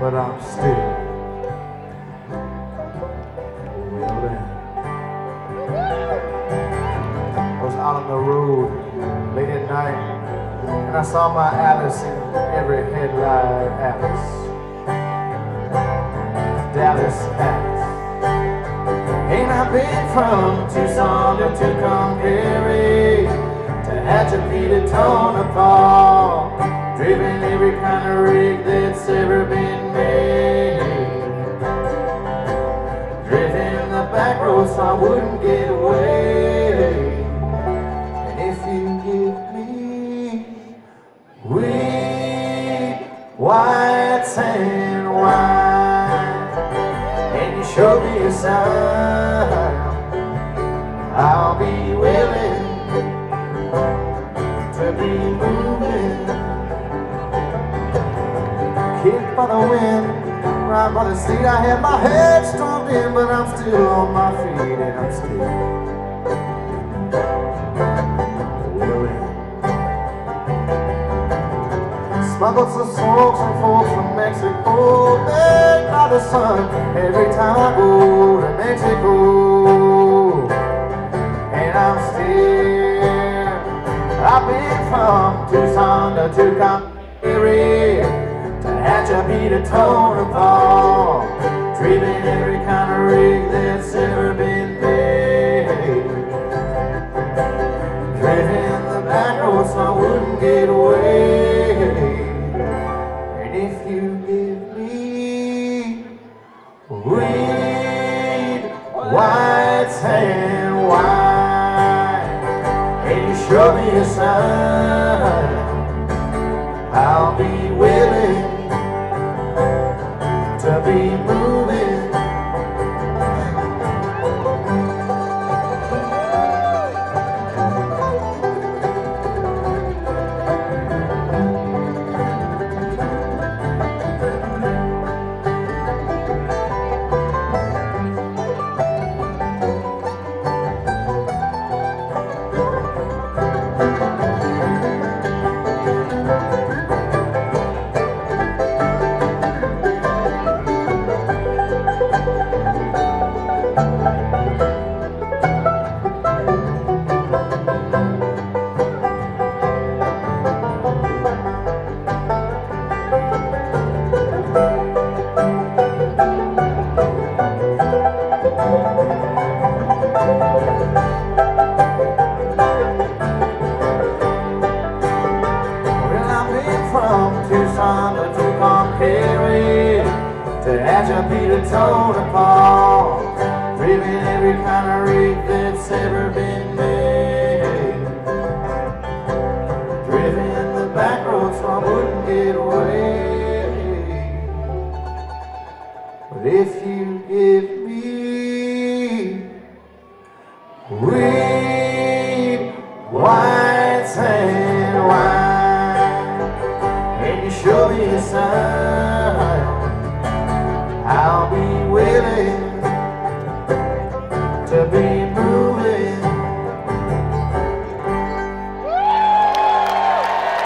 but I'm still willing. I was out on the road late at night, and I saw my Alice in every headlight. Dallas, Alice. Ain't I been from Tucson to Tucumcari, to Tehachapi to Tonopah, driven every kind of rig that's ever been made, driven the back road so I wouldn't get away. And if you give me weed, white sand wine, and you show me a sign, I'll be willing to be moving. Kicked by the wind, right by the seat, I had my head stormed in, but I'm still on my feet, and I'm still willing. Smuggled some smokes and folks from Mexico, baked by the sun every time I go to Mexico. And I'm still, I've been from Tucson to Tucumcari, to Tehachapi to Tonopah, driven every kind of rig that's ever been made, driven the back road so I wouldn't get away. And if you give me weed, white sand wine, and you show me a sign, I'll be willing to be moving. From Tucson to Tucumcari, to Tehachapi to Tonopah, driven every kind of rig that's ever been made, driven the back road so I wouldn't get away. But if you give me weed, white sand wine, and you show me a sign,